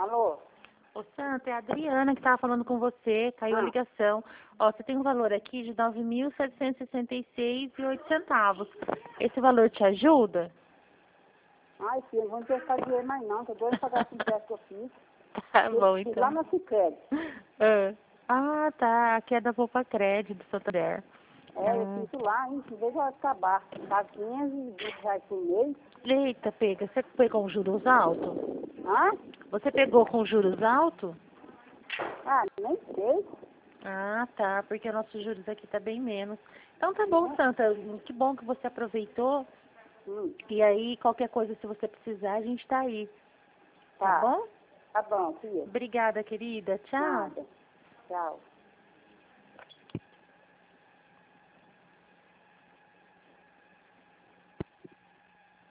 Alô? Ô, Santa, é a Adriana que estava falando com você, caiu a ligação. Ó, você tem um valor aqui de 9.766,08 centavos. Esse valor te ajuda? Ai, filho, não vou emprestar dinheiro mais não, tô doido pra pagar esse empréstimo que eu fiz. Tá bom, Eu fiz então. lá no Sicredi. Tá. Aqui é da Poupa Crédito, do Santander. Eu fiz lá, hein, em vez de acabar, tá 15, 20 reais por mês. Eita, pega. Você pegou com juros altos? Hã? Você pegou com juros altos? Ah, nem sei. Ah, tá. Porque o nosso juros aqui tá bem menos. Então tá bom, Santa. Que bom que você aproveitou. Hum, E aí, qualquer coisa, se você precisar, a gente tá aí. Tá tá. bom? Tá bom, filha. Obrigada, querida. Tchau. Nada. Tchau.